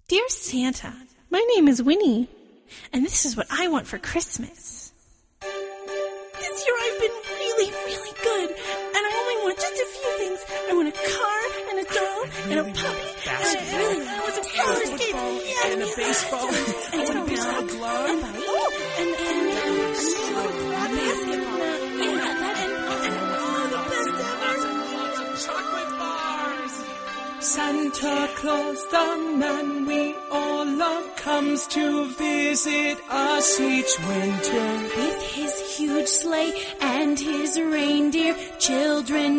Dear Santa, my name is Winnie, and this is what I want for Christmas. This year I've been really, really good, and I only want just a few things. I want a car, and a doll, and a puppy, and I want some roller skates, and a baseball, and a baseball glove, and a basketball, and all the best ever. Chocolate bars. Santa Claus, the man we all love, comes to visit us each winter. With his huge sleigh and his reindeer, children